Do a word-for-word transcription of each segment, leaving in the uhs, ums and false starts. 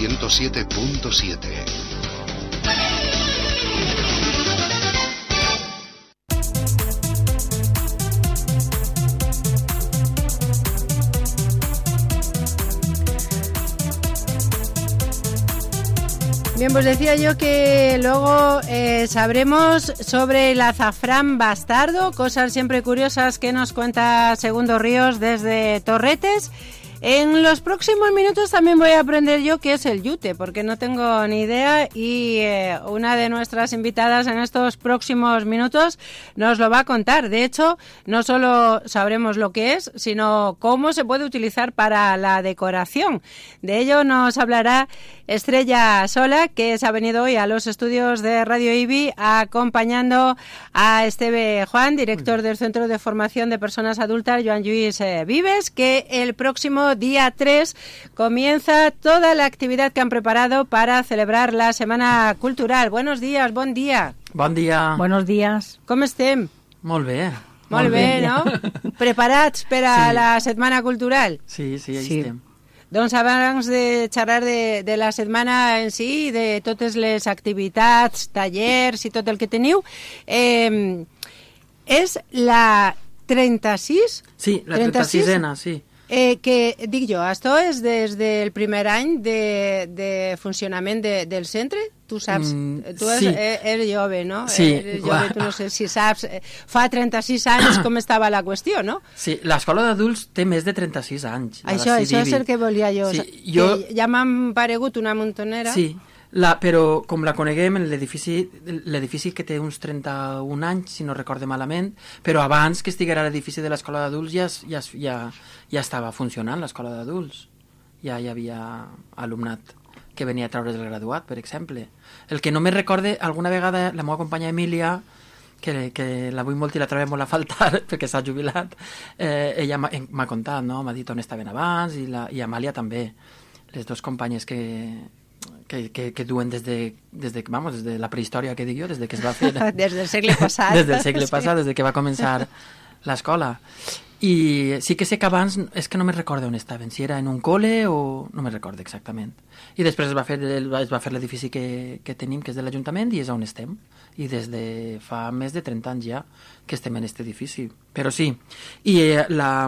ciento siete punto siete. Bien, pues decía yo que luego eh, sabremos sobre el azafrán bastardo, cosas siempre curiosas que nos cuenta Segundo Ríos desde Torretes. En los próximos minutos también voy a aprender yo qué es el yute, porque no tengo ni idea, y eh, una de nuestras invitadas en estos próximos minutos nos lo va a contar. De hecho, no solo sabremos lo que es, sino cómo se puede utilizar para la decoración. De ello nos hablará Estrella Sola, que se ha venido hoy a los estudios de Radio IBI acompañando a Esteve Juan, director del Centro de Formación de Personas Adultas Joan Lluís eh, Vives, que el próximo día tres comienza toda la actividad que han preparado para celebrar la Semana Cultural. Buenos días, bon dia. Bon dia. Buenos días. Com estem? Molt bé. Molt, Molt bé, bé, no? Preparats per a sí. la Setmana Cultural? Sí, sí, ahí sí. estem. Doncs abans de xerrar de, de la setmana en si, de totes les activitats, tallers i tot el que teniu, eh, és la trenta-sis? Sí, la trenta-sisena, sí. Eh, que, dic jo, això és des del primer any de, de funcionament de, del centre? Tu saps, mm, tu eres, sí. eres jove, no? Sí. Eres jove, tu no sé si saps, fa trenta-sis anys com estava la qüestió, no? Sí, l'escola d'adults té més de trenta-sis anys. Això, això és el que volia jo. Sí, jo... Que ja m'han paregut una montonera. Sí, la, però com la coneguem, l'edifici l'edifici que té uns trenta-un anys, si no recorde malament, però abans que estiguera l'edifici de l'escola d'adults ja, ja, ja, ja estava funcionant l'escola d'adults. Ja hi havia alumnat que venia a treure's el graduat, per exemple. El que no me recorde, alguna vegada la meva companya Emília, que, que la vull molt i la trobem molt a faltar perquè s'ha jubilat, eh, ella m'ha contat, no? M'ha dit on estaven abans, i, la, i Amàlia també, les dues companyes que, que, que, que duen des de, des de, vamos, des de la prehistòria, que dic jo, des de que es va fer... des del segle passat. Des del segle passat, sí. Des de que va començar l'escola. I sí que sé que abans, és que no me recordo on estaven, si era en un col·le o... no me recordo exactament. I després es va fer, es va fer l'edifici que, que tenim, que és de l'Ajuntament, i és on estem. I des de fa més de trenta anys ja que estem en aquest edifici. Però sí, i eh, la...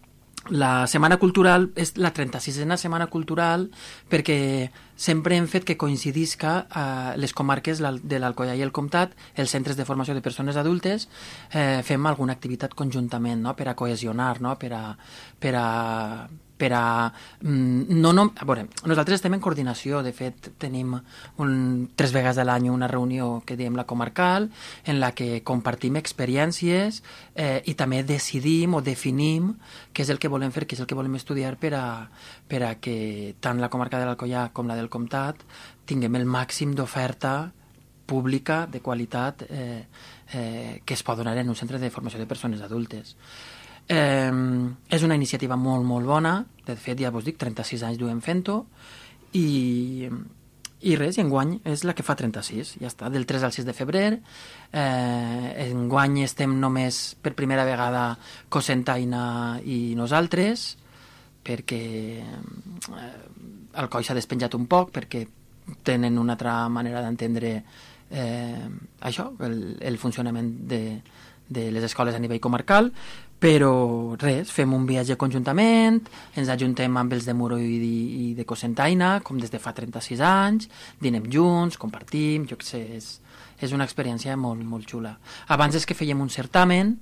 La Setmana Cultural és la trenta-sisena Setmana Cultural perquè sempre hem fet que coincidisca eh, les comarques de l'Alcoià i el Comtat, els centres de formació de persones adultes, eh, fem alguna activitat conjuntament, no?, per a cohesionar, no?, per a... Per a per a... No, no, a veure, nosaltres estem en coordinació, de fet tenim un, tres vegades a l'any una reunió que diem la comarcal, en la que compartim experiències eh, i també decidim o definim què és el que volem fer, què és el que volem estudiar per a, per a que tant la comarca de l'Alcoià com la del Comtat tinguem el màxim d'oferta pública de qualitat eh, eh, que es pot donar en un centre de formació de persones adultes. Eh, és una iniciativa molt, molt bona. De fet, ja vos dic, trenta-sis anys duem fent-ho, i, i res, i enguany és la que fa trenta-sis, ja està, del tres al sis de febrer. Eh, enguany estem només per primera vegada Cocentaina i nosaltres, perquè eh, el coi s'ha despenjat un poc, perquè tenen una altra manera d'entendre eh, això, el, el funcionament de, de les escoles a nivell comarcal. Però res, fem un viatge conjuntament, ens ajuntem amb els de Muro i de, i de Cocentaina, com des de fa trenta-sis anys, dinem junts, compartim, jo què sé, és, és una experiència molt, molt xula. Abans és que fèiem un certamen,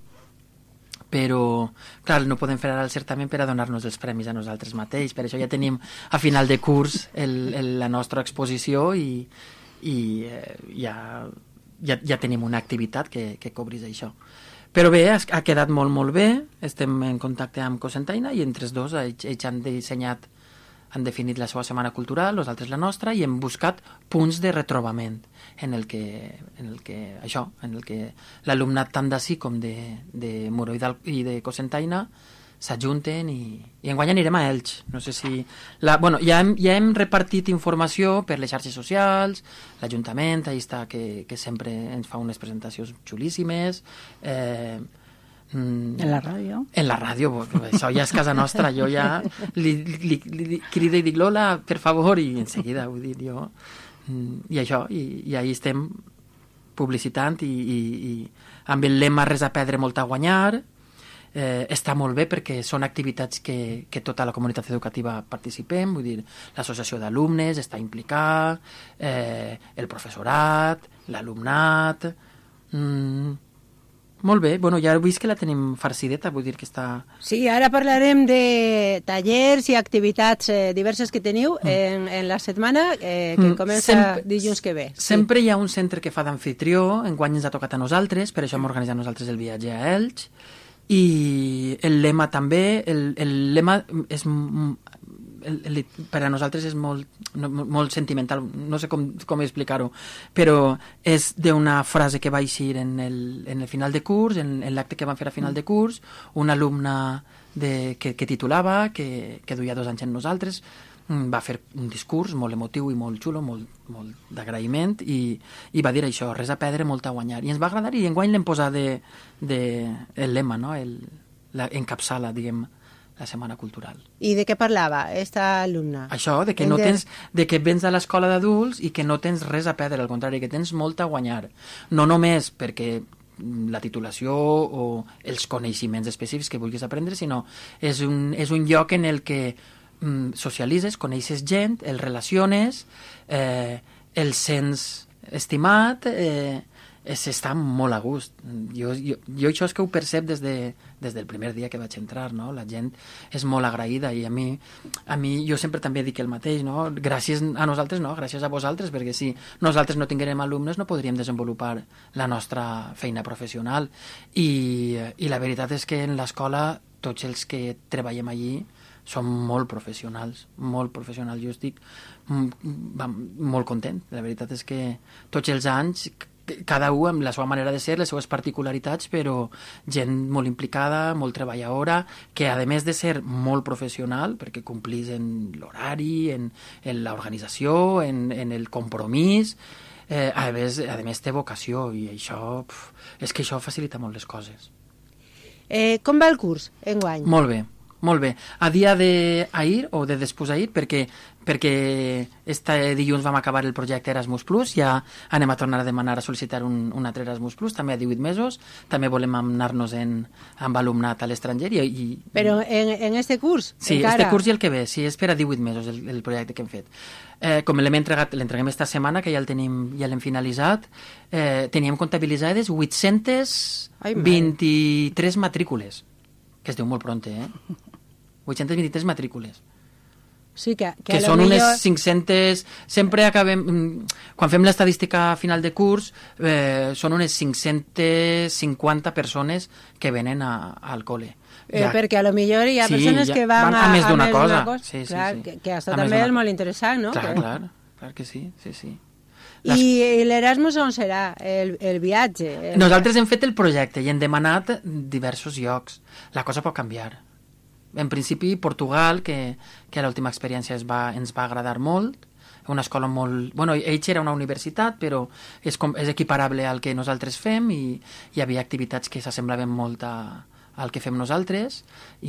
però, clar, no podem fer ara el certamen per a donar-nos els premis a nosaltres mateix, per això ja tenim a final de curs el, el, la nostra exposició i, i eh, ja, ja, ja tenim una activitat que, que cobrís això. Però bé, ha quedat molt, molt bé, estem en contacte amb Cocentaina i entre els dos ells, ells han dissenyat, han definit la seva setmana cultural, nosaltres la nostra, i hem buscat punts de retrobament en el que, en el que això, en el que l'alumnat tant d'ací com de, de Muro i, i de Cocentaina s'ajunten i, i enguany anirem a Elx. No sé si... La, bueno, ja, hem, ja hem repartit informació per les xarxes socials, l'Ajuntament, allà està, que, que sempre ens fa unes presentacions xulíssimes. Eh, Mm, en la ràdio. En la ràdio, això ja és casa nostra, jo ja li, li, li, li crido i dic Lola, per favor, i en seguida, vull dir, jo... I això, i, i ahí estem publicitant i, i, i amb el lema res a perdre, molt a guanyar. Eh, està molt bé perquè són activitats que, que tota la comunitat educativa participem, vull dir, l'associació d'alumnes està implicada, eh, el professorat, l'alumnat... Mm, molt bé, bueno, ja heu vist que la tenim farcideta, vull dir que està... Sí, ara parlarem de tallers i activitats eh, diverses que teniu mm. en, en la setmana eh, que mm. comença sempre, dilluns que ve. Sí. Sempre hi ha un centre que fa d'anfitrió, enguany ens ha tocat a nosaltres, per això hem organitzat nosaltres el viatge a Elx, i el lema també, el, el lema és... El, el, per a nosaltres és molt, no, molt sentimental, no sé com, com explicar-ho, però és d'una frase que va eixir en el, en el final de curs, en, en l'acte que van fer a final de curs, una alumna de, que, que titulava, que, que duia dos anys en nosaltres, va fer un discurs molt emotiu i molt xulo, molt, molt d'agraïment, i, i va dir això, res a perdre, molt a guanyar. I ens va agradar, i enguany l'hem posat de, de, el lema, no? el, la, encapçala, diguem, la Setmana Cultural. I de què parlava esta alumna? Això, de que, no tens, de que vens a l'escola d'adults i que no tens res a perdre, al contrari, que tens molt a guanyar. No només perquè la titulació o els coneixements específics que vulguis aprendre, sinó és un, és un lloc en el que mm, socialitzes, coneixes gent, el relaciones, eh, el sents estimat, eh, s'està molt a gust. Jo, jo, jo això és que ho percep des, de, des del primer dia que vaig entrar, no? La gent és molt agraïda i a mi, a mi jo sempre també dic el mateix, no? Gràcies a nosaltres, no? Gràcies a vosaltres, perquè si nosaltres no tinguérem alumnes no podríem desenvolupar la nostra feina professional. I, i la veritat és que en l'escola tots els que treballem allí som molt professionals, molt professionals. Jo estic molt content. La veritat és que tots els anys cada un amb la seva manera de ser, les seves particularitats, però gent molt implicada, molt treballadora, que a més de ser molt professional, perquè complís en l'horari, en, en l'organització, en, en el compromís, eh, a, més, a més té vocació, i això, pf, és que això facilita molt les coses. Eh, com va el curs, enguany? Molt bé. Molt bé. A dia d'ahir, o de després d'ahir, perquè, perquè este dilluns vam acabar el projecte Erasmus Plus, ja anem a tornar a demanar a sol·licitar un, un altre Erasmus Plus, també a divuit mesos, també volem anar-nos en, amb alumnat a l'estranger. I, i, Però en, en este curs? Sí, encara? este curs i el que ve, sí, és per a divuit mesos el, el projecte que hem fet. Eh, com l'hem entregat, l'entreguem esta setmana, que ja el tenim, ja l'hem finalitzat, eh, teníem comptabilitzades vuit-centes vint-i-tres matrícules, que es diu molt pronte, eh? vuit-centes vint-i-tres matrícules. Sí, que, que, que són millor... unes cinc-centes... Sempre acabem... Quan fem l'estadística final de curs, eh, són unes cinc-centes cinquanta persones que venen a, al col·le. Eh, ja. Perquè a lo millor hi ha sí, persones ja, que van, van a, a més d'una cosa. cosa. Sí, sí, clar, sí. Que, que això a també és molt interessant, no? Clar, que... clar, clar que sí, sí, sí. Les... I l'Erasmus on serà? El, el viatge? El... Nosaltres hem fet el projecte i hem demanat diversos llocs. La cosa pot canviar. En principi, Portugal, que, que l'última experiència es va, ens va agradar molt, una escola molt... Bueno, ells era una universitat, però és, com, és equiparable al que nosaltres fem i hi havia activitats que s'assemblaven molt a, al que fem nosaltres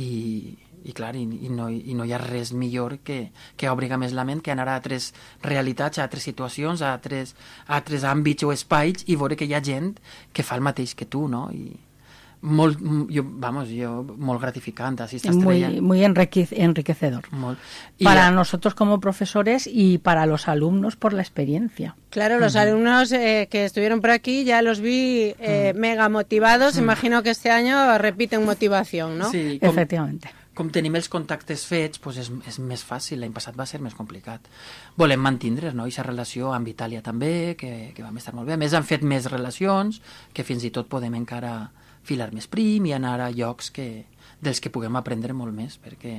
i, i clar, i, i, no, i no hi ha res millor que, que obriga més la ment que anar a altres realitats, a altres situacions, a altres, a altres àmbits o espais i veure que hi ha gent que fa el mateix que tu, no? I, Molt, yo, vamos, yo, molt gratificante, así esta estrella. Muy, muy enriquecedor. Molt. Para ya... nosotros como profesores y para los alumnos por la experiencia. Claro, los uh-huh. alumnos eh, que estuvieron por aquí ya los vi eh, uh-huh. mega motivados. Uh-huh. Imagino que este año repiten motivación, ¿no? Sí, com, efectivamente. Com tenim els contactes fets, pues és, és més fàcil. L'any passat va ser més complicat. Volem mantindre, no?, aquesta relació amb Itàlia també, que, que vam estar molt bé. A més, han fet més relacions, que fins i tot podem encara filar més prim i anar a llocs que, dels que puguem aprendre molt més, perquè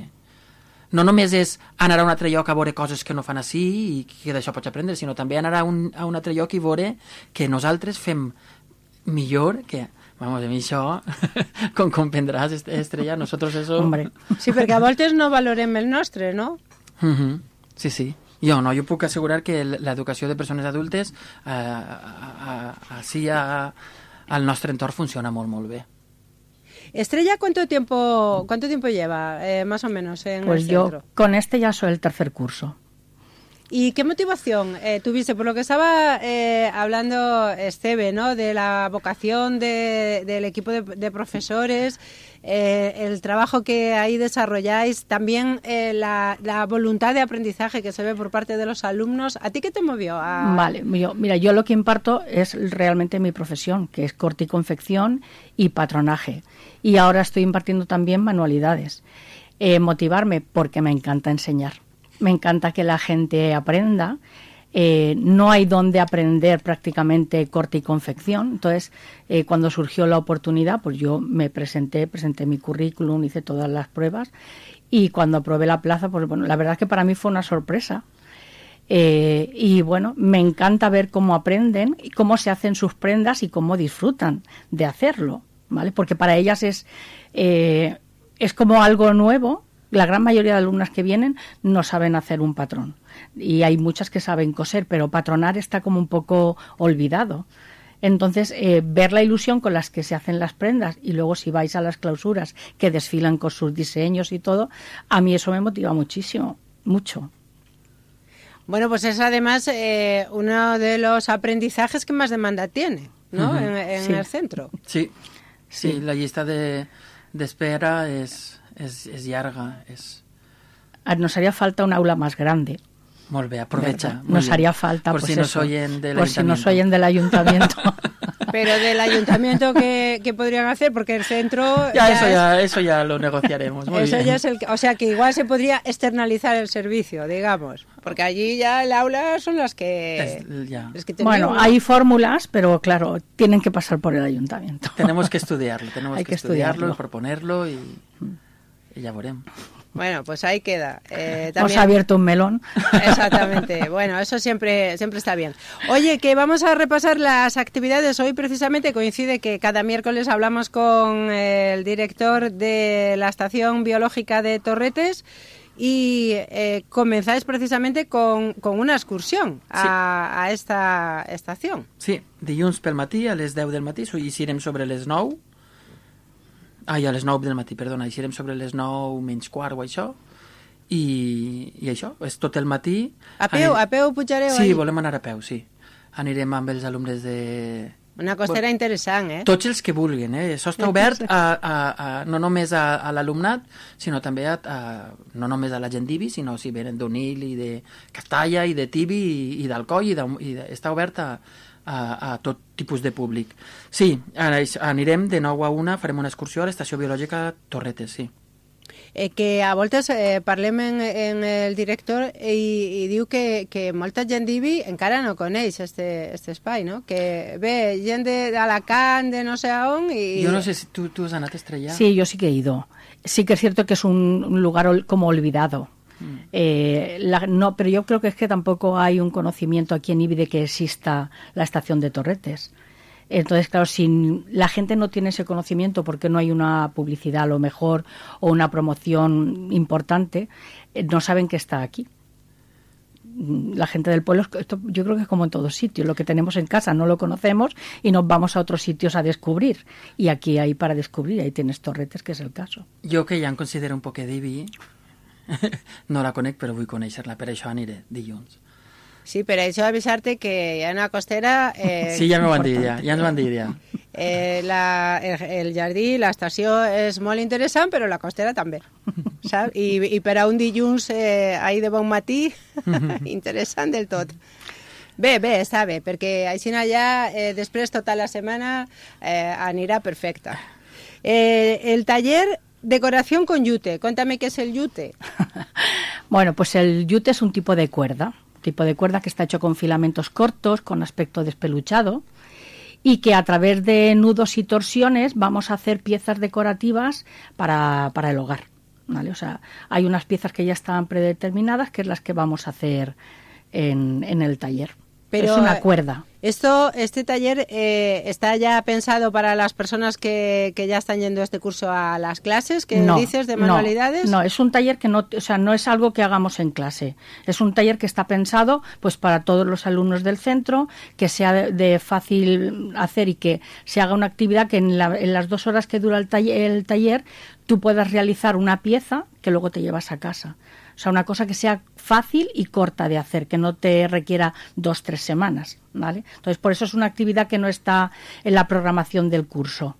no només és anar a un altre lloc a veure coses que no fan així i que d'això pots aprendre, sinó també anar a un, a un altre lloc i veure que nosaltres fem millor que... Vamos, a mi això, com comprendràs, Estrella, nosotros eso... Hombre. Sí, perquè a voltes no valorem el nostre, no? Uh-huh. Sí, sí. Jo no, jo puc assegurar que l'educació de persones adultes eh, a, a, a, així a, al nostre entorn funciona molt, molt bé. Estrella, ¿cuánto tiempo cuánto tiempo lleva, eh, más o menos, en Pues el yo centro? con este ya soy el tercer curso. ¿Y qué motivación eh, tuviste? Por lo que estaba eh, hablando Esteve, ¿no? De la vocación de, del equipo de, de profesores, eh, el trabajo que ahí desarrolláis, también eh, la, la voluntad de aprendizaje que se ve por parte de los alumnos. ¿A ti qué te movió? A... Vale, yo, mira, yo lo que imparto es realmente mi profesión, que es corte y confección y patronaje. Y ahora estoy impartiendo también manualidades. Eh, motivarme porque me encanta enseñar. Me encanta que la gente aprenda. Eh, no hay donde aprender prácticamente corte y confección. Entonces, eh, cuando surgió la oportunidad, pues yo me presenté, presenté mi currículum, hice todas las pruebas y cuando aprobé la plaza, pues bueno, la verdad es que para mí fue una sorpresa. Eh, y bueno, me encanta ver cómo aprenden y cómo se hacen sus prendas y cómo disfrutan de hacerlo, ¿vale? Porque para ellas es, eh, es como algo nuevo. La gran mayoría de alumnas que vienen no saben hacer un patrón y hay muchas que saben coser, pero patronar está como un poco olvidado. Entonces, eh, ver la ilusión con las que se hacen las prendas y luego si vais a las clausuras que desfilan con sus diseños y todo, a mí eso me motiva muchísimo, mucho. Bueno, pues es además eh, uno de los aprendizajes que más demanda tiene, ¿no? Uh-huh. En, en sí. el centro. Sí, sí, sí. La lista de, de espera es... És, és llarga, és... Nos haría falta un aula más grande. Molt bé, aprovecha. Nos bien. haría falta, por pues si eso, nos oyen del por ayuntamiento. si nos oyen del ayuntamiento. Pero del ayuntamiento, ¿qué, qué podrían hacer? Porque el centro... Ya, ya eso, es... ya, eso ya lo negociaremos. Muy eso bien. ya es el... O sea, que igual se podría externalizar el servicio, digamos. Porque allí ya el aula son las que... Es, ya. Las que bueno, ¿no? hay fórmulas, pero claro, tienen que pasar por el ayuntamiento. Tenemos que estudiarlo, tenemos hay que, que estudiarlo, estudiarlo, y proponerlo y, y ya veremos. Bueno, pues ahí queda. Eh, también... Hemos abierto un melón. Exactamente. Bueno, eso siempre siempre está bien. Oye, que vamos a repasar las actividades. Hoy precisamente coincide que cada miércoles hablamos con el director de la Estación Biológica de Torretes y eh, comenzáis precisamente con, con una excursión a, sí. a esta estación. Sí, dilluns pel matí a les deu del matí i eixirem sobre les nou. Ai, a les nou del matí, perdona, eixirem sobre les nou menys quart o això, i, i això, és tot el matí. A peu, Anirem... a peu pujareu? Sí, ahí? volem anar a peu, sí. Anirem amb els alumnes de... Una costera bon, interessant, eh? Tots els que vulguin, eh? Això està obert a, a, a, no només a, a l'alumnat, sinó també a, a, no només a la gent d'Ibi, sinó si venen d'Onil i de Castalla i de Tibi i, i d'Alcoi, i, de, i de, està obert a, a, a tot tipus de públic. Sí, anirem de nou a una, farem una excursió a l'Estació Biològica Torretes, sí. Eh, que a voltes eh, parlem en, en el director i, i diu que, que molta gent d'Ibi encara no coneix este, este espai, no? Que ve gent d'Alacant, de, de no sé on i... Yo no sé si tú, tú has anat a Estrella. Sí, yo sí que he ido. Sí que es cierto que es un, un lugar ol, como olvidado. Mm. Eh, la, no, pero yo creo que es que tampoco hay un conocimiento aquí en Ibi de que exista la estación de Torretes. Entonces, claro, si la gente no tiene ese conocimiento porque no hay una publicidad a lo mejor o una promoción importante, eh, no saben que está aquí. La gente del pueblo, esto yo creo que es como en todos sitios, lo que tenemos en casa no lo conocemos y nos vamos a otros sitios a descubrir. Y aquí hay para descubrir, ahí tienes Torretes, que és el caso. Jo, que ja em considero un poquet d'Ibi, no la conec, però vull conèixer-la, per això aniré dilluns. Sí, per això avisar-te que hi ha una costera... Eh, sí, ja m'ho van dir, ja, ja ens van dir, ja. Eh, la, el, el jardí, l'estació és molt interessant, però la costera també, saps? I, i per a un dilluns eh, ahir de bon matí, interessant del tot. Bé, bé, està bé, perquè així allà, eh, després tota la setmana eh, anirà perfecta. Eh, el taller decoración con yute, cuéntame qué es el yute. Bueno, pues el yute es un tipo de cuerda. tipo de cuerda que está hecho con filamentos cortos, con aspecto despeluchado, y que a través de nudos y torsiones vamos a hacer piezas decorativas para, para el hogar, ¿vale? O sea, hay unas piezas que ya están predeterminadas, que es las que vamos a hacer en, en el taller. Pero es una cuerda. Esto, este taller eh, está ya pensado para las personas que, que ya están yendo este curso a las clases, que no, dices de manualidades. No, no, es un taller que no, o sea, no es algo que hagamos en clase. Es un taller que está pensado, pues, para todos los alumnos del centro, que sea de, de fácil hacer y que se haga una actividad que en, la, en las dos horas que dura el taller, el taller, tú puedas realizar una pieza que luego te llevas a casa. O sea, una cosa que sea fácil y corta de hacer, que no te requiera dos, tres semanas, ¿vale? Entonces, por eso es una actividad que no está en la programación del curso.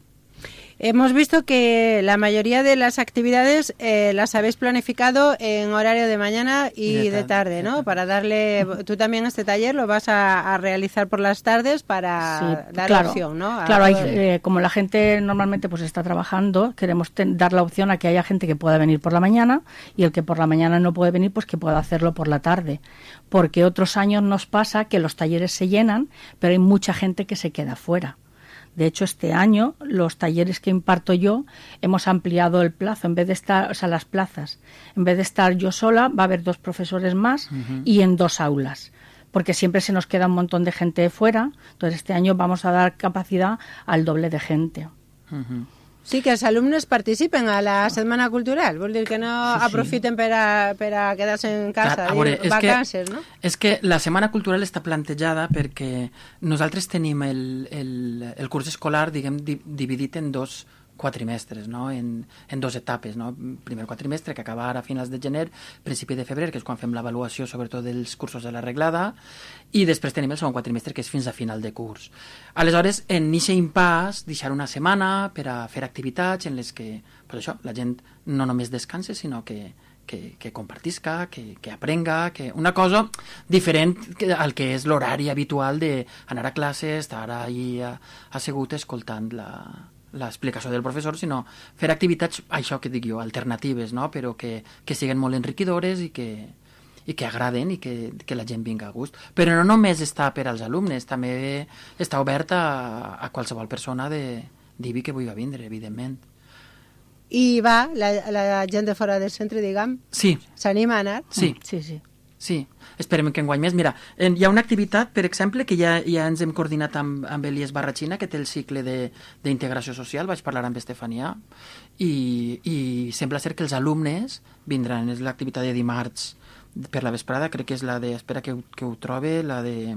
Hemos visto que la mayoría de las actividades eh, las habéis planificado en horario de mañana y, y de, de tarde, ¿no? Para darle... Tú también este taller lo vas a, a realizar por las tardes para sí, dar claro, opción, ¿no? A claro, hay, todo... eh, como la gente normalmente pues está trabajando, queremos ten, dar la opción a que haya gente que pueda venir por la mañana y el que por la mañana no puede venir, pues que pueda hacerlo por la tarde. Porque otros años nos pasa que los talleres se llenan, pero hay mucha gente que se queda fuera. De hecho, este año, los talleres que imparto yo, hemos ampliado el plazo. En vez de estar, o sea, las plazas, en vez de estar yo sola, va a haber dos profesores más uh-huh. y en dos aulas. Porque siempre se nos queda un montón de gente fuera. Entonces, este año vamos a dar capacidad al doble de gente. Uh-huh. Sí, que els alumnes participen a la Setmana Cultural, vol dir que no sí, sí. aprofiten per a, per a quedar-se en casa, a veure, dir, vacances, que, no? És que la Setmana Cultural està plantejada perquè nosaltres tenim el, el, el curs escolar, diguem, di, dividit en dos quatrimestres, no? en, en dos etapes. No? Primer quatrimestre, que acaba ara a finals de gener, principi de febrer, que és quan fem l'avaluació sobretot dels cursos de la reglada, i després tenim el segon quatrimestre, que és fins a final de curs. Aleshores, en eixe impàs, deixar una setmana per a fer activitats en les que, pues això, la gent no només descanse, sinó que, que, que compartisca, que, que aprenga, que una cosa diferent al que és l'horari habitual d'anar a classe, estar ahí assegut escoltant la... l'explicació del professor, sinó fer activitats, això que dic jo, alternatives, no? Però que, que siguin molt enriquidores i que, i que agraden i que, que la gent vinga a gust. Però no només està per als alumnes, també està obert a, a qualsevol persona de d'Ibi que vulgui vindre, evidentment. I va, la, la gent de fora del centre, diguem, sí. s'anima a anar? Sí, sí, sí. Sí, esperem que enguany més. Mira, hi ha una activitat, per exemple, que ja, ja ens hem coordinat amb, amb Elies Barratxina, que té el cicle d'integració social, vaig parlar amb Estefania, i, i sembla ser que els alumnes vindran. És l'activitat de dimarts per la vesprada, crec que és la de... Espera que, que ho trobe, la de...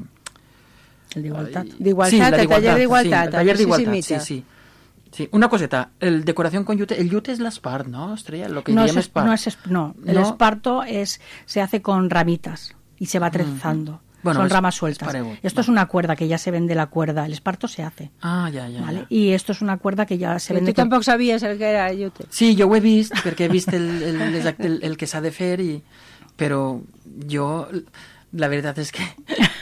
El d'igualtat. D'igualtat, sí, el taller d'igualtat. Sí, el taller d'igualtat, sí, sí. Sí, una coseta, el decoración con yute, el yute es la espart, ¿no, Estrella? Lo que no, es, espart. no es espart. No, el ¿no? esparto es, se hace con ramitas y se va trenzando. Mm. Bueno, son es, ramas sueltas. Es esto vale. es una cuerda que ya se vende la cuerda. El esparto se hace. Ah, ya, ya. ¿vale? ya. Y esto es una cuerda que ya se Pero vende. tú tampoco con... sabías el que era el yute. Sí, yo ho he vist, perquè he vist el, el, el, el, el que s'ha de fer, i, però jo, la veritat és que...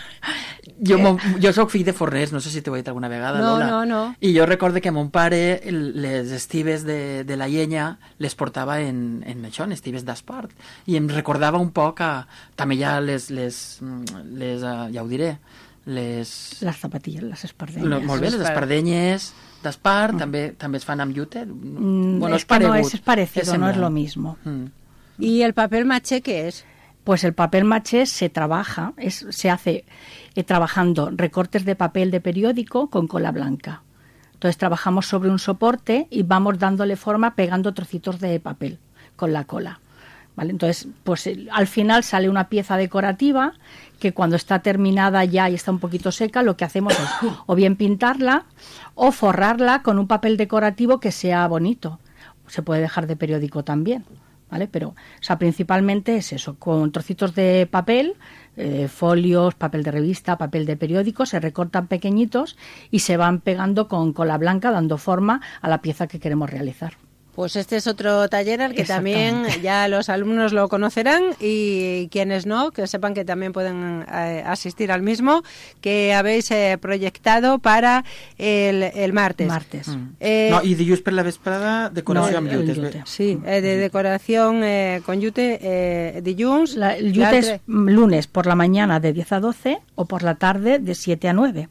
Jo, jo soc fill de forners, no sé si t'ho he dit alguna vegada, no, Lola. No, no, I jo recordo que mon pare les estives de, de la llenya les portava en, en això, en estives d'espart. I em recordava un poc a... També hi ha les... les, les uh, ja ho diré, les... Les zapatilles, les espardenyes. Lo, molt bé, les espardenyes d'espart, mm. també, també es fan amb llute. Mm, bueno, es que no es, es parecido, es no es lo mismo. Mm. ¿Y el papel maché qué es? Pues el papel maché se trabaja, es, se hace eh, trabajando recortes de papel de periódico con cola blanca. Entonces trabajamos sobre un soporte y vamos dándole forma pegando trocitos de papel con la cola. ¿Vale? Entonces, pues el, al final sale una pieza decorativa que cuando está terminada ya y está un poquito seca, lo que hacemos es o bien pintarla o forrarla con un papel decorativo que sea bonito. Se puede dejar de periódico también. ¿Vale? Pero, o sea, principalmente es eso, con trocitos de papel, eh, folios, papel de revista, papel de periódico, se recortan pequeñitos y se van pegando con cola blanca, dando forma a la pieza que queremos realizar. Pues este es otro taller al que también ya los alumnos lo conocerán y quienes no, que sepan que también pueden eh, asistir al mismo, que habéis eh, proyectado para el, el martes. Martes. Mm. Eh, no, i dilluns per la vesprada, decoració no, amb llutes. Llute. Sí, eh, de decoración eh, con llute, eh, dilluns. La, el llute es lunes por la mañana de diez a doce o por la tarde de siete a nueve.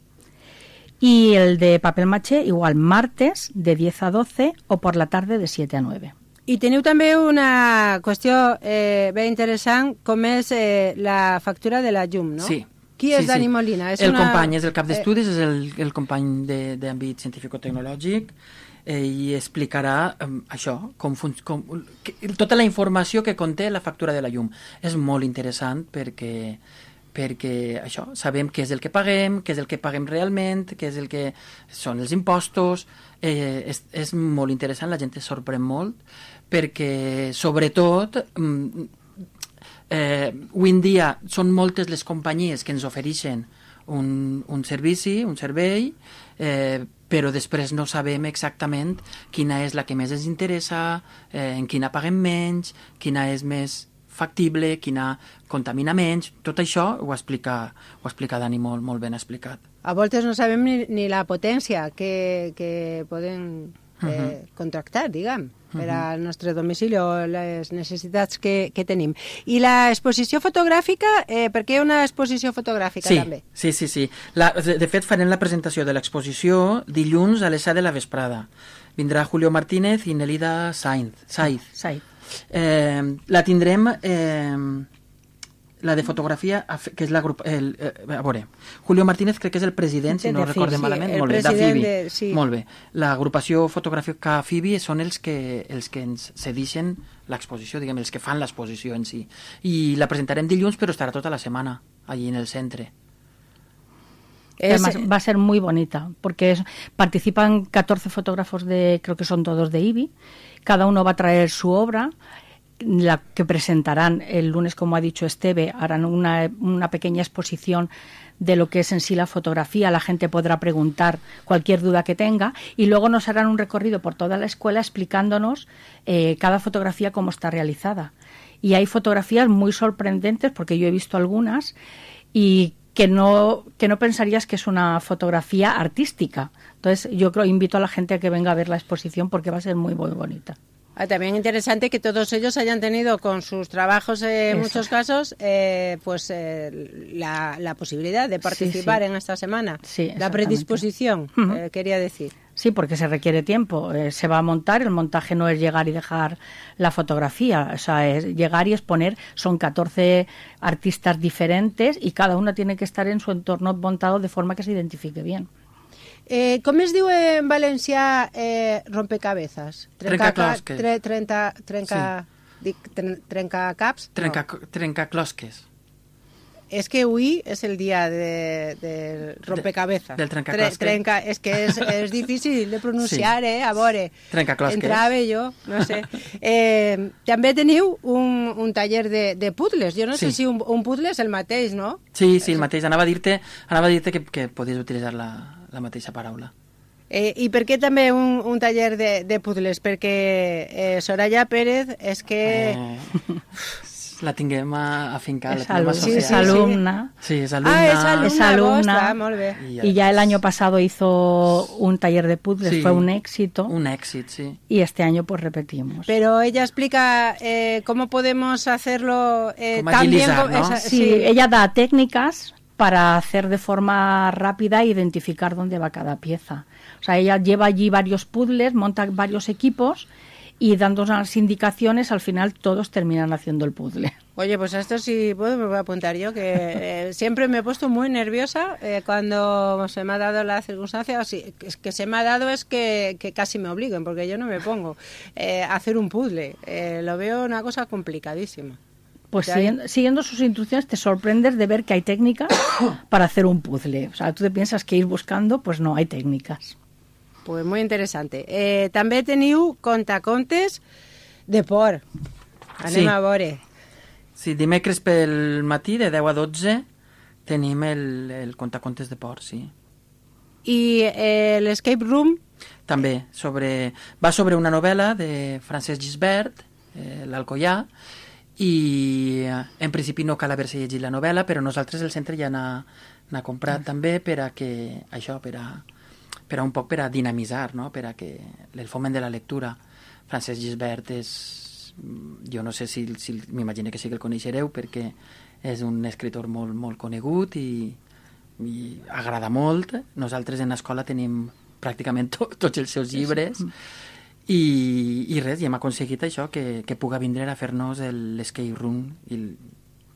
Y el de papel maché, igual, martes de diez a doce o por la tarde de siete a nueve. I teniu també una qüestió eh, ben interessant, com és eh, la factura de la llum, no? Sí, Qui és sí, Dani sí. Molina? És el una... company, és el cap d'estudis, és el, el company d'àmbit científico-tecnològic, eh, i explicarà eh, això, com, com que, tota la informació que conté la factura de la llum. És molt interessant perquè perquè això, sabem què és el que paguem, què és el que paguem realment, què és el que són els impostos, eh, és, és molt interessant, la gent es sorprèn molt, perquè sobretot eh, avui en dia són moltes les companyies que ens ofereixen un, un servici, un servei, eh, però després no sabem exactament quina és la que més ens interessa, eh, en quina paguem menys, quina és més factible, quina contamina menys. Tot això ho explica, ho explica Dani molt, molt ben explicat. A voltes no sabem ni, ni la potència que, que podem eh, uh-huh. contractar, diguem, uh-huh. per al nostre domicili o les necessitats que, que tenim. I l'exposició fotogràfica, eh, per què una exposició fotogràfica sí, també? Sí, sí, sí. La, de, de fet, farem la presentació de l'exposició dilluns a les set de la vesprada. Vindrà Julio Martínez i Nelida Sainz. Saiz. Saiz. Eh, la tindrem eh, la de fotografia, que és la grup, el, eh, a veure, Julio Martínez crec que és el president, si no recordem sí, malament, molt bé, de Fibi, de, sí. molt bé. L'agrupació fotogràfica Fibi són els que, els que ens cedixen l'exposició, diguem, els que fan l'exposició en si. I la presentarem dilluns, però estarà tota la setmana allí en el centre. Es... Además va a ser muy bonita, porque es, participan catorce fotógrafos de, creo que son todos de I B I, cada uno va a traer su obra, la que presentarán el lunes, como ha dicho Esteve, harán una, una pequeña exposición de lo que es en sí la fotografía, la gente podrá preguntar cualquier duda que tenga y luego nos harán un recorrido por toda la escuela explicándonos eh, cada fotografía cómo está realizada. Y hay fotografías muy sorprendentes, porque yo he visto algunas, y que no, que no pensarías que es una fotografía artística. Entonces yo creo, invito a la gente a que venga a ver la exposición porque va a ser muy, muy bonita. Ah, también interesante que todos ellos hayan tenido con sus trabajos eh, en muchos casos eh, pues eh, la, la posibilidad de participar sí, sí. en esta semana. Sí, la predisposición, uh-huh. eh, quería decir. Sí, porque se requiere tiempo. Eh, se va a montar, el montaje no es llegar y dejar la fotografía, o sea, es llegar y exponer. Son catorce artistas diferentes y cada uno tiene que estar en su entorno montado de forma que se identifique bien. Eh, com es diu en valencià eh, rompecabezas? Trencaclosques. Tre, trenca, trenca, sí. dic, tren, trencacaps? Trenca, no. Trencaclosques. És que avui és el dia de, de rompecabezas. De, del trencaclosques. Tre, trenca, és que és, és difícil de pronunciar, sí. eh? A veure. Trencaclosques. Entrava jo, no sé. Eh, també teniu un, un taller de, de puzzles. Jo no sí. sé si un, un puzzle és el mateix, no? Sí, sí, el mateix. Anava a dir-te anava a dir-te que, que podies utilitzar la, la mateixa paraula. Eh, I per què també un, un taller de, de puzzles? Perquè eh, Soraya Pérez és que... Eh... La tinguem a, a fincar. Es, alum, sí, es alumna. Sí, es alumna. Ah, es alumna. Es alumna. Vostra, molt bé. Y, ya y ya el año pasado hizo un taller de puzzles, sí, fue un éxito. Un éxito, sí. Y este año pues repetimos. Pero ella explica eh, cómo podemos hacerlo eh, tan bien. ¿No? Esa, sí, sí, ella da técnicas para hacer de forma rápida e identificar dónde va cada pieza. O sea, ella lleva allí varios puzzles, monta varios equipos y dándonos las indicaciones, al final todos terminan haciendo el puzzle. Oye, pues a esto sí puedo, me voy a apuntar yo, que eh, siempre me he puesto muy nerviosa eh, cuando se me ha dado la circunstancia, o sí, que, que se me ha dado es que, que casi me obliguen, porque yo no me pongo eh, a hacer un puzzle. Eh, lo veo una cosa complicadísima. Pues siguiendo, siguiendo sus instrucciones te sorprendes de ver que hay técnicas para hacer un puzzle. O sea, tú te piensas que ir buscando, pues no, hay técnicas. Pues muy interesante. Eh, també teniu contacontes de por. Anem sí. a veure. Sí, dimecres pel matí, de deu a dotze, tenim el, el contacontes de por, sí. I eh, l'escape room? També, sobre, va sobre una novel·la de Francesc Gisbert, eh, l'Alcoià, i en principi no cal haver-se llegit la novel·la, però nosaltres el centre ja n'ha, n'ha comprat també per a que, això, per a per a un poc per a dinamitzar, no? Per a que el foment de la lectura. Francesc Gisbert és... Jo no sé si... si m'imagino que sí que el coneixereu perquè és un escritor molt, molt conegut i, i agrada molt. Nosaltres en l'escola tenim pràcticament to, tots els seus llibres i, i res, i hem aconseguit això, que, que puga vindre a fer-nos l'escape room i,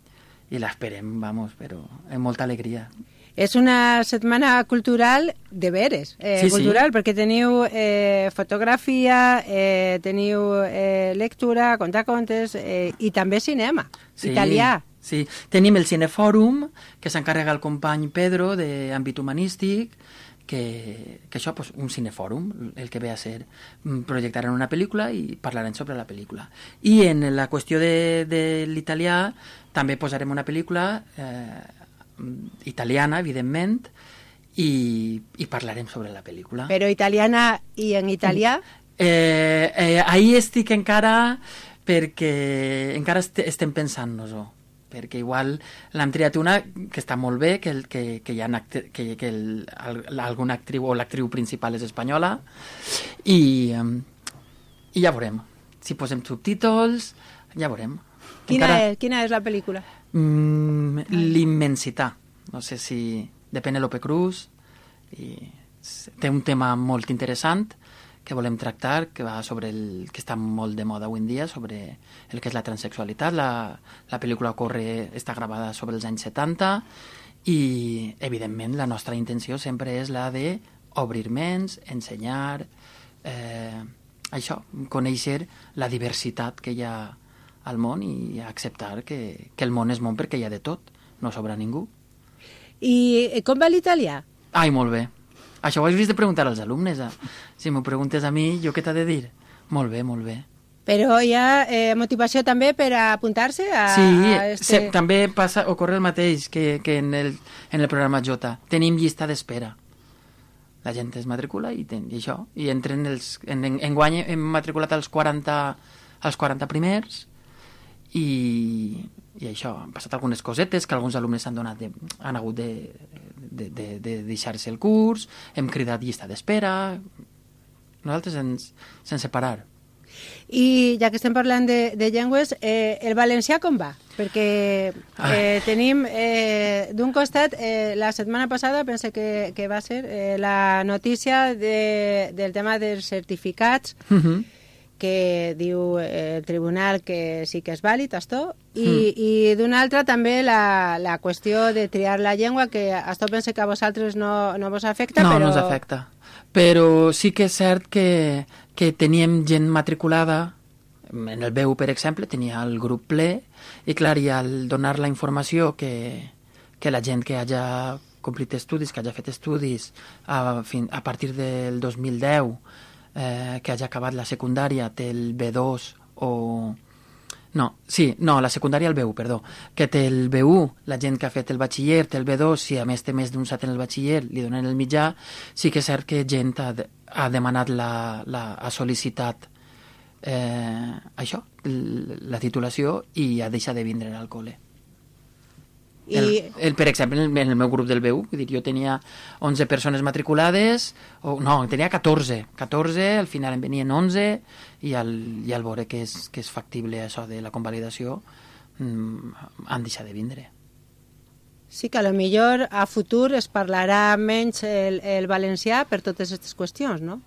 i l'esperem, vamos, però amb molta alegria. És una setmana cultural de veres, eh, sí, cultural, sí. perquè teniu eh, fotografia, eh, teniu eh, lectura, contacontes eh, i també cinema, sí, italià. Sí, tenim el Cinefòrum, que s'encarrega el company Pedro d'àmbit humanístic, que, que això, pues, un cinefòrum, el que ve a ser, projectaran una pel·lícula i parlaran sobre la pel·lícula. I en la qüestió de, de l'italià també posarem una pel·lícula eh, italiana, evidentment, i, i parlarem sobre la pel·lícula. Però italiana i en italià? Eh, eh, ahí estic encara perquè encara est estem pensant-nos-ho, perquè igual l'hem triat una que està molt bé, que, el, que, que, hi ha acte, que, que el, el, alguna actriu o l'actriu principal és espanyola, i, um, i ja veurem. Si posem subtítols, ja veurem. Quina, encara... és, quina és la pel·lícula? Mm, l'immensitat. No sé si... de Penélope Cruz. I té un tema molt interessant que volem tractar, que va sobre el que està molt de moda avui en dia, sobre el que és la transsexualitat. La, la pel·lícula ocorre, està gravada sobre els anys setanta i, evidentment, la nostra intenció sempre és la de obrir ments, ensenyar, eh, això, conèixer la diversitat que hi ha al món i acceptar que, que el món és món perquè hi ha de tot, no sobra ningú. I com va l'italià? Ai, molt bé. Això ho hauries de preguntar als alumnes. Eh? Si m'ho preguntes a mi, jo què t'he de dir? molt bé, molt bé. Però hi ha eh, motivació també per a apuntar-se a, sí, a este... se, també passa, ocorre el mateix que, que en, el, en el programa J. Tenim llista d'espera. La gent es matricula i, ten, i això, i entren els... En, en, en guany hem matriculat els quaranta, els quaranta primers i, i això, han passat algunes cosetes que alguns alumnes han, donat de, han hagut de, de, de, de deixar-se el curs, hem cridat llista d'espera, nosaltres ens, sense parar. I ja que estem parlant de, de llengües, eh, el valencià com va? Perquè eh, tenim eh, d'un costat, eh, la setmana passada pense que, que va ser eh, la notícia de, del tema dels certificats, uh-huh. que diu eh, el tribunal que sí que és vàlid, esto, i, uh-huh. i d'una altra també la, la qüestió de triar la llengua, que esto pense que a vosaltres no, no vos afecta, no, però... No, no us afecta. Però sí que és cert que, que teníem gent matriculada, en el B U, per exemple, tenia el grup ple, i clar, i al donar la informació que, que la gent que hagi complit estudis, que hagi fet estudis a, fin, a partir del dos mil deu, eh, que hagi acabat la secundària, té el B dos o... No, sí, no, la secundària el B U, perdó, que té el B U, la gent que ha fet el batxiller té el B dos, si a més té més d'un set en el batxiller, li donen el mitjà, sí que és cert que gent ha, de, ha demanat, la, la, ha sol·licitat eh, això, la titulació i ha deixat de vindre al col·le. I... El, el, per exemple, en el meu grup del B U, vull dir, jo tenia onze persones matriculades, o, no, tenia catorze, catorze, al final en venien onze, i al, i al veure que és, que és factible això de la convalidació, mmm, han deixat de vindre. Sí que a lo millor a futur es parlarà menys el, el valencià per totes aquestes qüestions, no?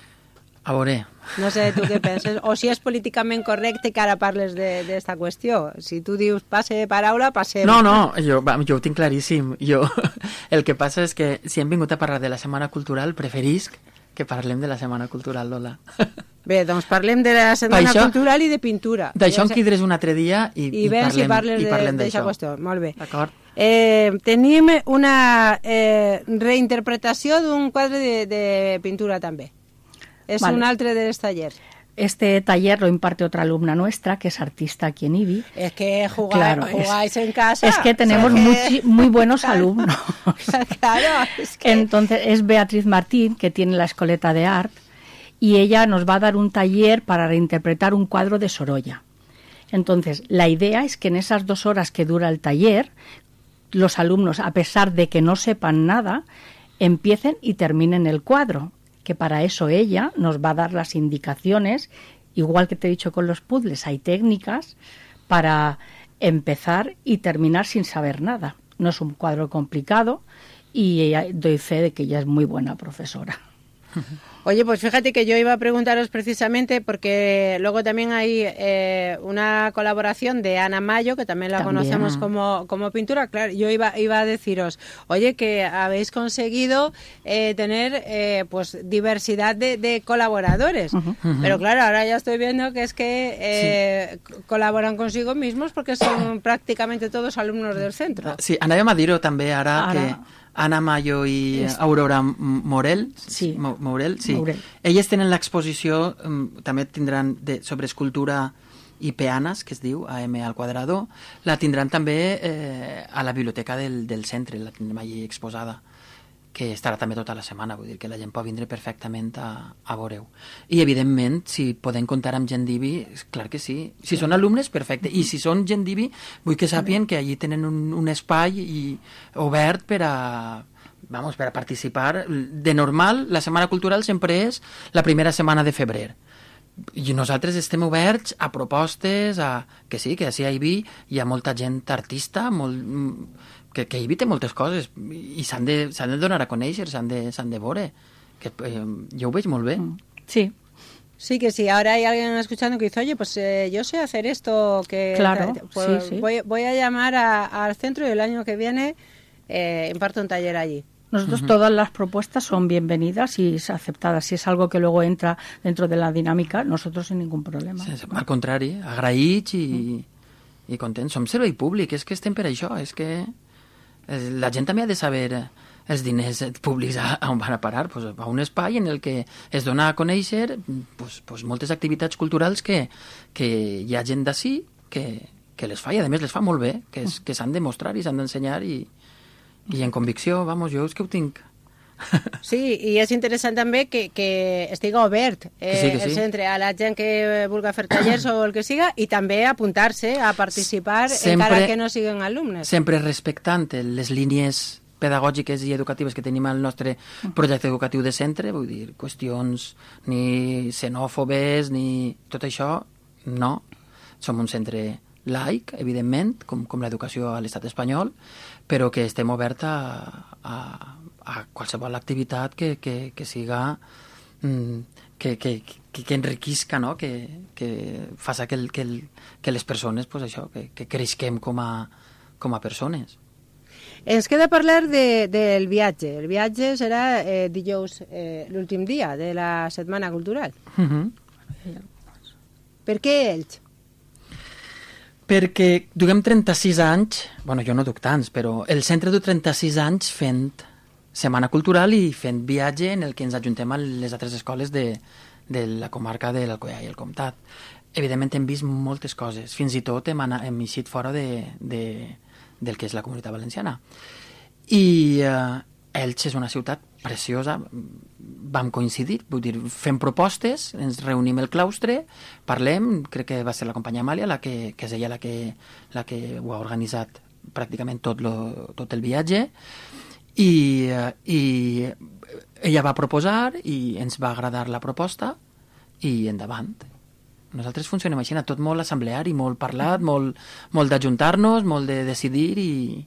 A veure. No sé tu què penses, o si és políticament correcte que ara parles d'esta qüestió. Si tu dius passe paraula, passem. No, no, jo, jo ho tinc claríssim. Jo, el que passa és que si hem vingut a parlar de la Setmana Cultural, preferisc que parlem de la Setmana Cultural, Lola. Bé, doncs parlem de la Setmana això, Cultural i de pintura. D'això en quidres un altre dia i, i, i parlem, si parles i parlem d'això. Qüestió. Molt bé. D'acord. Eh, tenim una eh, reinterpretació d'un quadre de, de pintura també. Es vale. Un altre dels tallers. Este taller lo imparte otra alumna nuestra, que es artista aquí en IBI. Es que jugar, claro, jugáis es, en casa. Es que tenemos o sea, muy, que... muy buenos alumnos. Claro, es que... Entonces es Beatriz Martín, que tiene la Escoleta de Art, y ella nos va a dar un taller para reinterpretar un cuadro de Sorolla. Entonces, la idea es que en esas dos horas que dura el taller, los alumnos, a pesar de que no sepan nada, empiecen y terminen el cuadro. Que para eso ella nos va a dar las indicaciones, igual que te he dicho con los puzzles, hay técnicas para empezar y terminar sin saber nada. No es un cuadro complicado y ella, doy fe de que ella es muy buena profesora. Oye, pues fíjate que yo iba a preguntaros precisamente porque luego también hay eh, una colaboración de Ana Mayo, que también la También. conocemos como, como pintura. Claro, yo iba, iba a deciros, oye, que habéis conseguido eh, tener eh, pues diversidad de, de colaboradores. Ujú. Pero claro, ahora ya estoy viendo que es que eh, sí. colaboran consigo mismos porque son prácticamente todos alumnos del centro. Sí, anàvem a dir-ho també ara, Ara. que Ana Mayo i És- Aurora Morel, Sí. Mo- Morel, sí. Morel. Elles tenen l'exposició, um, també tindran de, sobre escultura i peanes, que es diu, A M al quadrado, la tindran també eh, a la biblioteca del, del centre, la tindrem allí exposada, que estarà també tota la setmana, vull dir que la gent pot vindre perfectament a, a veure-ho. I, evidentment, si podem comptar amb gent d'Ibi, clar que sí. Si són alumnes, perfecte. I si són gent d'Ibi, vull que sàpien que allí tenen un, un espai i, obert per a, vamos, per a participar. De normal, la Setmana Cultural sempre és la primera setmana de febrer. I nosaltres estem oberts a propostes, a... que sí, que així a Ibi hi ha molta gent artista, molt... que, que Ibi té moltes coses i s'han de, s'han de donar a conèixer, s'han de, s'han de veure. Que, eh, jo ho veig molt bé. Sí, Sí, que si ahora hay alguien escuchando que dice, oye, pues eh, yo sé hacer esto, que Claro, pues, sí, sí. Voy, voy a llamar a- al centro y el año que viene eh, imparto un taller allí. nosotros todas las propuestas son bienvenidas y aceptadas. Si es algo que luego entra dentro de la dinámica, nosotros sin ningún problema. Sí, al contrari, agraïts i, i contents. Som servei públic, és que estem per això, és que eh, la gent també ha de saber eh, els diners públics a, a on van a parar, pues, a un espai en el que es dona a conèixer pues, pues, moltes activitats culturals que, que hi ha gent d'ací que, que les fa i a més les fa molt bé, que, és, que s'han de mostrar i s'han d'ensenyar i, i en convicció, vamos, jo és que ho tinc. Sí, i és interessant també que, que estigui obert eh, Que sí, que sí. el centre a la gent que vulgui fer tallers o el que siga i també apuntar-se a participar Sempre- encara que no siguin alumnes. Sempre respectant les línies pedagògiques i educatives que tenim al nostre projecte educatiu de centre, vull dir, qüestions ni xenòfobes ni tot això, no. Som un centre laic, evidentment, com, com l'educació a l'estat espanyol, però que estem oberts a, a, a qualsevol activitat que, que, que siga mm, que, que, que, que enriquisca, no? que, que faça que, el, que, el, que les persones, pues això, que, que creixem com a, com a persones. Ens queda parlar de, del viatge. El viatge serà eh, dijous, eh, l'últim dia de la Setmana Cultural. Uh -huh. Per què ells? Perquè duguem trenta-sis anys, bueno, jo no duc tants, però el centre du trenta-sis anys fent Setmana Cultural i fent viatge en el que ens ajuntem a les altres escoles de, de la comarca de l'Alcoià i el Comtat. Evidentment hem vist moltes coses, fins i tot hem, anat, hem eixit fora de, de, del que és la Comunitat Valenciana. I eh, Elx és una ciutat preciosa, vam coincidir, vull dir, fem propostes, ens reunim el claustre, parlem, crec que va ser la companya Amàlia, la que, que és ella la que, la que ho ha organitzat pràcticament tot, lo, tot el viatge, i, eh, i ella va proposar i ens va agradar la proposta i endavant. Nosaltres funcionem així, tot molt assembleari, molt parlat, molt, molt d'ajuntar-nos, molt de decidir i,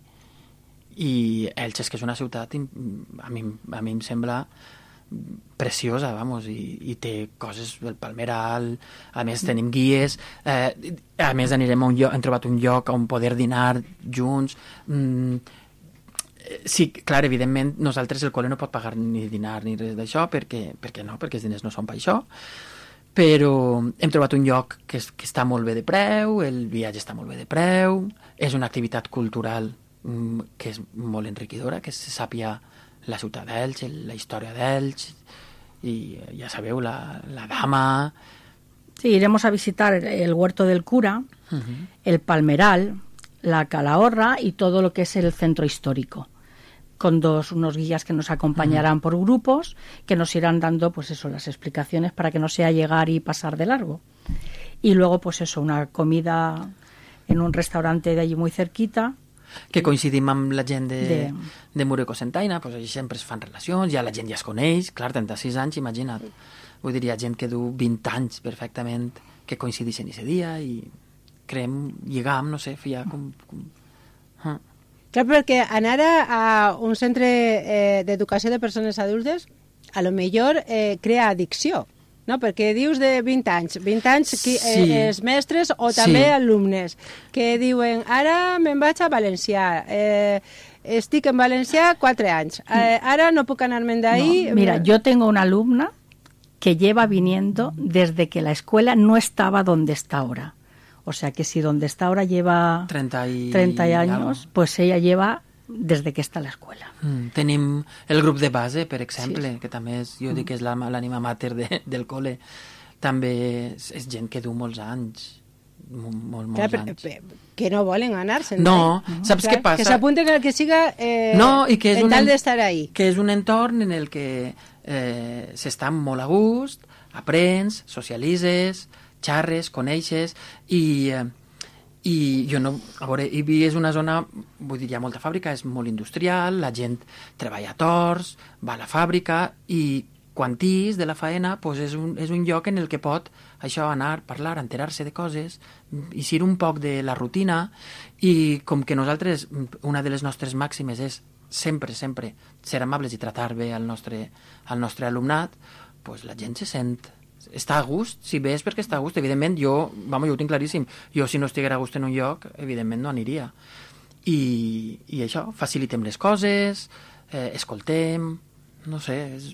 i Elx és que és una ciutat a mi, a mi em sembla preciosa, vamos, i, i té coses, el Palmeral, a més tenim guies, eh, a més anirem a un lloc, hem trobat un lloc on poder dinar junts. Mm, sí, clar, evidentment nosaltres el col·le no pot pagar ni dinar ni res d'això, perquè, perquè no, perquè els diners no són per això, però hem trobat un lloc que, és, que està molt bé de preu, el viatge està molt bé de preu, és una activitat cultural que és molt enriquidora, que se sàpia la ciutat d'Elx, la història d'Elx, i ja sabeu, la, la dama... Sí, iremos a visitar el Huerto del Cura, uh-huh. el Palmeral, la Calahorra y todo lo que es el centro histórico, con dos unos guías que nos acompañarán uh-huh. por grupos, que nos irán dando, pues eso, las explicaciones para que no sea llegar y pasar de largo. Y luego, pues eso, una comida en un restaurante de allí muy cerquita, que coincidim amb la gent de, de... de Muro i Cocentaina, pues allà sempre es fan relacions, ja la gent ja es coneix, clar, trenta-sis anys, imagina't. Vull dir, hi ha gent que du vint anys perfectament, que coincideixen aquest dia i creem, lligam, no sé, ja com... com... Huh. Clar, perquè anar a un centre eh, d'educació de persones adultes a lo millor eh, crea addicció. No, perquè dius de vint anys, vint anys qui, eh, Sí. els mestres o també Sí. alumnes que diuen ara me'n vaig a Valencià, eh, estic en Valencià quatre anys, eh, ara no puc anar-me'n d'ahí. No, mira, yo tengo una alumna que lleva viniendo desde que la escuela no estaba donde está ahora. O sea que si donde está ahora lleva trenta y treinta años, algo. pues ella lleva desde que està a l'escola. Mm, tenim el grup de base, per exemple, sí. que també és, jo mm. dic que és l'ànima mater de, del col·le. També és, és gent que du molts anys, molt, molt, molts Clar, anys. per, per, que no volen anar-se'n. No, eh? saps Clar, què passa? Que s'apunten al que siga eh, no, i que és en un, tal d'estar ahí. Que és un entorn en el que eh, s'està molt a gust, aprens, socialitzes, xarres, coneixes, i... Eh, i jo no, a veure, Ibi és una zona, vull dir, hi ha molta fàbrica, és molt industrial, la gent treballa a torns, va a la fàbrica i quan tís de la faena pues és, un, és un lloc en el que pot això anar, parlar, enterar-se de coses, eixir un poc de la rutina i com que nosaltres, una de les nostres màximes és sempre, sempre ser amables i tratar bé al nostre, al nostre alumnat, pues la gent se sent... està a gust, si bé és perquè està a gust, evidentment jo, vamos, jo ho tinc claríssim, jo si no estiguera a gust en un lloc, evidentment no aniria. I, i això, facilitem les coses, eh, escoltem, no sé, és,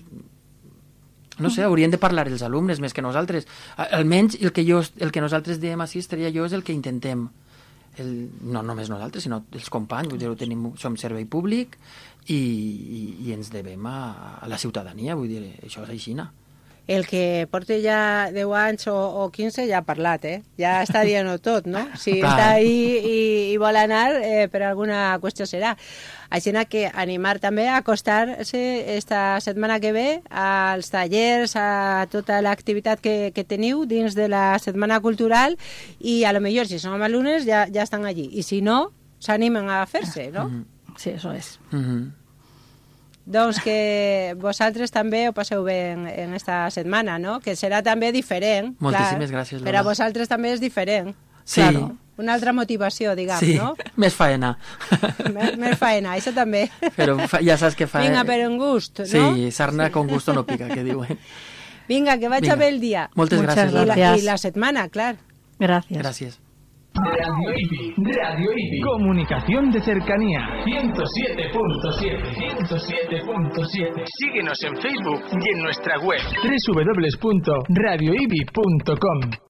no sé, haurien de parlar els alumnes més que nosaltres. Almenys el que, jo, el que nosaltres diem així, estaria jo, és el que intentem. El, no només nosaltres, sinó els companys, vull dir, tenim, som servei públic i, i, i ens devem a, a la ciutadania, vull dir, això és aixina. El que porta ja deu anys o, o quinze ja ha parlat, eh? Ja està dient-ho tot, no? Si Clar. està ahí i, i vol anar, eh, per alguna qüestió serà. Així que animar també a acostar-se esta setmana que ve als tallers, a tota l'activitat que, que teniu dins de la Setmana Cultural i a lo millor si som alumnes ja, ja estan allí. I si no, s'animen a fer-se, no? Mm-hmm. Sí, eso es. Mm-hmm. Doncs que vosaltres també ho passeu bé en, en esta setmana, no? Que serà també diferent. Moltíssimes clar. gràcies, Lola. Per a vosaltres també és diferent. Sí. Claro. Una altra motivació, diguem, sí. no? Més faena. Més, més faena, això també. Però fa, ja saps que fa... Vinga, per un gust, no? Sí, sarna con gusto no pica, que diuen. Vinga, que vaig Vinga. a ver el dia. Moltes Muchas gràcies, Lola. I la, gracias. I la setmana, clar. Gracias. Gràcies. Radio Ibi, Radio Ibi, comunicación de cercanía. ciento siete punto siete, ciento siete punto siete. Síguenos en Facebook y en nuestra web doble u doble u doble u punto radio ibi punto com.